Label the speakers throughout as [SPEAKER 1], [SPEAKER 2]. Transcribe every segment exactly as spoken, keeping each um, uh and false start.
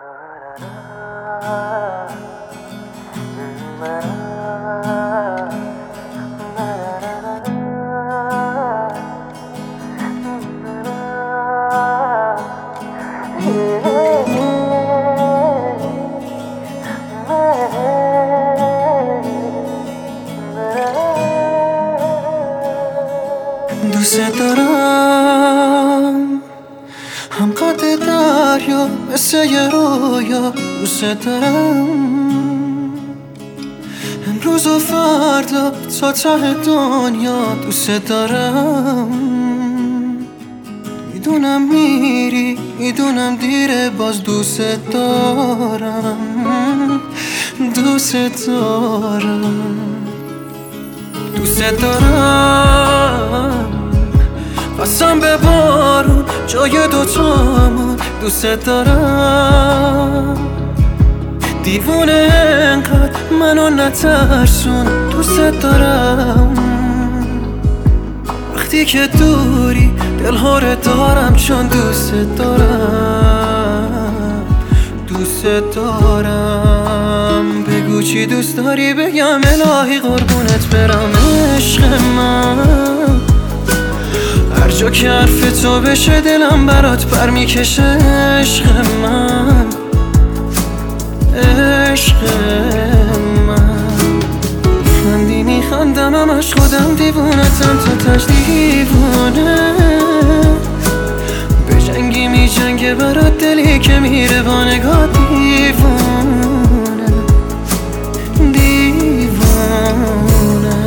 [SPEAKER 1] دوست دارم هم قد دریا مثل یه رویا، دوست دارم امروز و فردا تا ته دنیا، دوست دارم. میدونم میری، میدونم دیره، باز دوست دارم، دوست دارم، دوست دارم. قسم به بارون جای دوتامون، دوست دارم. دیوونه انقدر منو نترسون، دوست دارم. وقتی که دوری دلها رو دارم، چون دوست دارم، دوست دارم. بگو چی دوست داری بگم الهی قربونت برم. عشق من هر جا که حرف تو بشه دلم برات پر میکشه. عشق من، عشق من. خندی میخندم همش خودم دیوونتم، تو تش دیوونه. به جنگی میجنگه برات دلی که میره با نگاه دیوونه، دیوونه.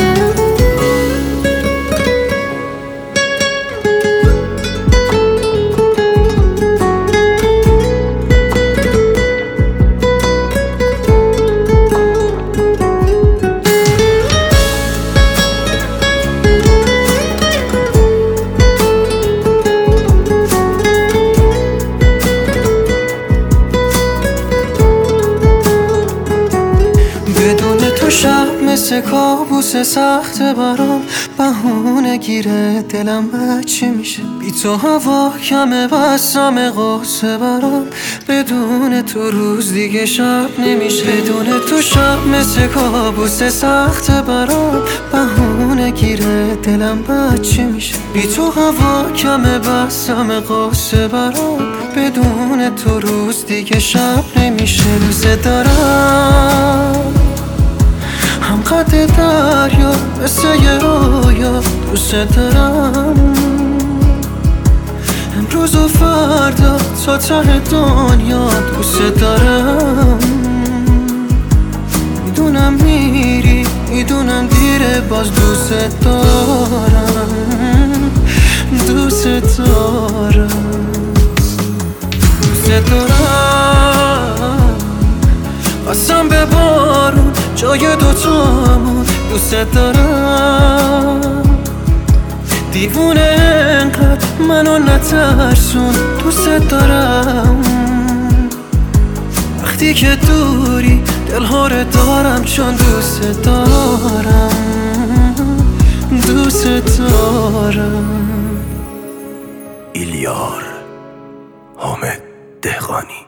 [SPEAKER 1] شب مثل کابوس سخت برام، بهونه گیره دلم بچه میشه. بی تو هوا کمه بسم قصه برام، بدون تو روز دیگه شب نمیشه. بدون تو شب مثل کابوس سخت برام، بهونه گیره دلم بچه میشه. بی تو هوا کمه بسم قصه برام، بدون تو روز دیگه شب نمیشه. دوست دارم هم قد دریا مثل یه رویا، دوست دارم. امروز و فردا تا ته دنیا، دوست دارم. میدونم میری، میدونم دیره، باز دوست دارم، دوست دارم، دوست دارم. قسم به بارون جای دوتامون، دوست دارم. دیوونه انقدر منو نترسون، دوست دارم. وقتی که دوری دلها رو دارم، چون دوست دارم، دوست دارم.
[SPEAKER 2] ایلیار حامد دهقانی.